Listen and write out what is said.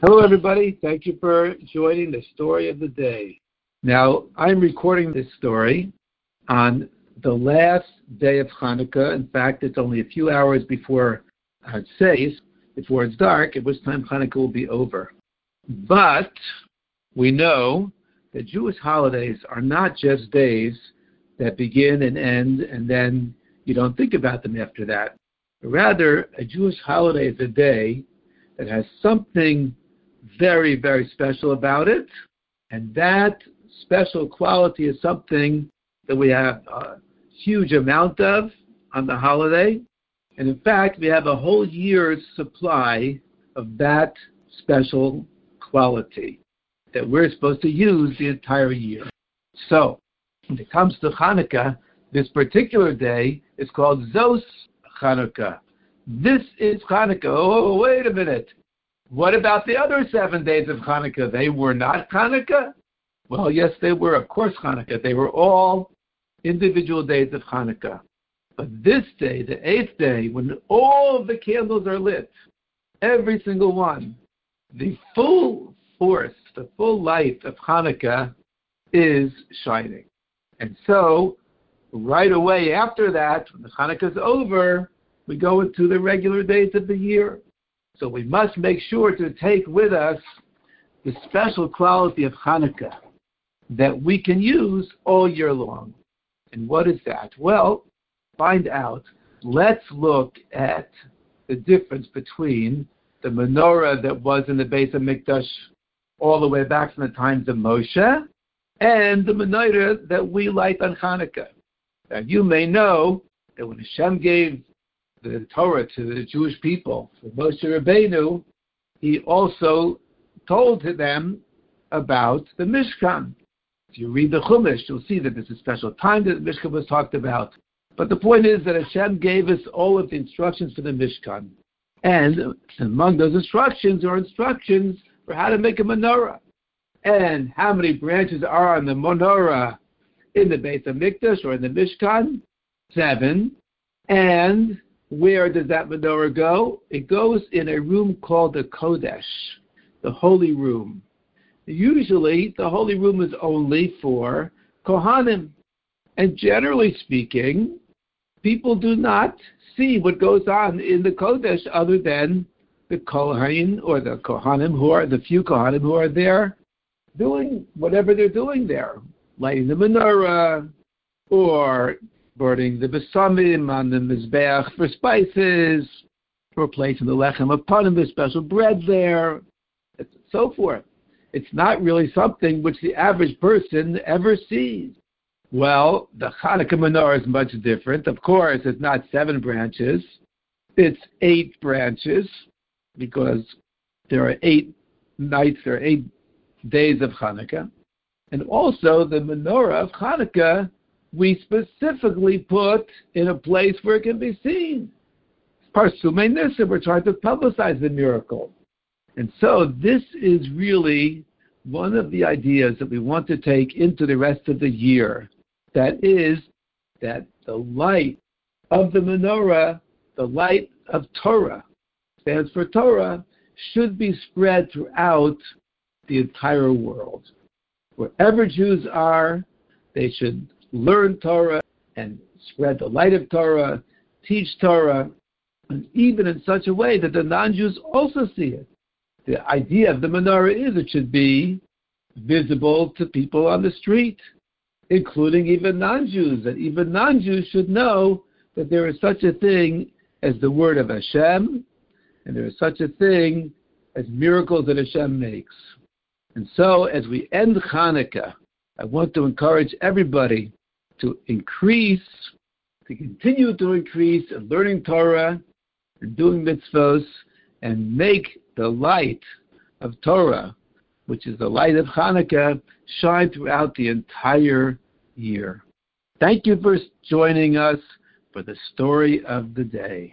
Hello, everybody. Thank you for joining the story of the day. Now, I'm recording this story on the last day of Hanukkah. In fact, it's only a few hours before Tzeis, before it's dark, at which time Hanukkah will be over. But we know that Jewish holidays are not just days that begin and end, and then you don't think about them after that. Rather, a Jewish holiday is a day that has something very, very special about it, and that special quality is something that we have a huge amount of on the holiday, and in fact, we have a whole year's supply of that special quality that we're supposed to use the entire year. So, when it comes to Hanukkah, this particular day is called Zos Hanukkah. This is Hanukkah. Oh, wait a minute. What about the other 7 days of Hanukkah? They were not Hanukkah? Well, yes, they were, of course, Hanukkah. They were all individual days of Hanukkah. But this day, the 8th day, when all of the candles are lit, every single one, the full force, the full light of Hanukkah is shining. And so, right away after that, when the Hanukkah is over, we go into the regular days of the year. So we must make sure to take with us the special quality of Hanukkah that we can use all year long. And what is that? Well, find out. Let's look at the difference between the menorah that was in the Beis HaMikdash all the way back from the times of Moshe and the menorah that we light on Hanukkah. Now, you may know that when Hashem gave the Torah to the Jewish people, for Moshe Rabbeinu, he also told to them about the Mishkan. If you read the Chumash, you'll see that there's a special time that the Mishkan was talked about. But the point is that Hashem gave us all of the instructions for the Mishkan. And among those instructions are instructions for how to make a menorah. And how many branches are on the menorah in the Beis HaMikdash or in the Mishkan? 7. And where does that menorah go? It goes in a room called the Kodesh, the holy room. Usually, the holy room is only for Kohanim. And generally speaking, people do not see what goes on in the Kodesh other than the Kohen or the Kohanim, who are the few Kohanim who are there doing whatever they're doing there, lighting the menorah or burning the besamim on the mizbeach for spices, or placing the lechem upon him, the special bread there, and so forth. It's not really something which the average person ever sees. Well, the Hanukkah menorah is much different. Of course, it's not 7 branches. It's 8 branches, because there are 8 nights, there are 8 days of Hanukkah. And also, the menorah of Hanukkah we specifically put in a place where it can be seen. Parsumei Nissa, we're trying to publicize the miracle. And so this is really one of the ideas that we want to take into the rest of the year. That is that the light of the menorah, the light of Torah, stands for Torah, should be spread throughout the entire world. Wherever Jews are, they should learn Torah and spread the light of Torah, teach Torah, and even in such a way that the non-Jews also see it. The idea of the menorah is it should be visible to people on the street, including even non-Jews, and even non-Jews should know that there is such a thing as the word of Hashem, and there is such a thing as miracles that Hashem makes. And so, as we end Hanukkah, I want to encourage everybody to continue to increase in learning Torah and doing mitzvos, and make the light of Torah, which is the light of Hanukkah, shine throughout the entire year. Thank you for joining us for the story of the day.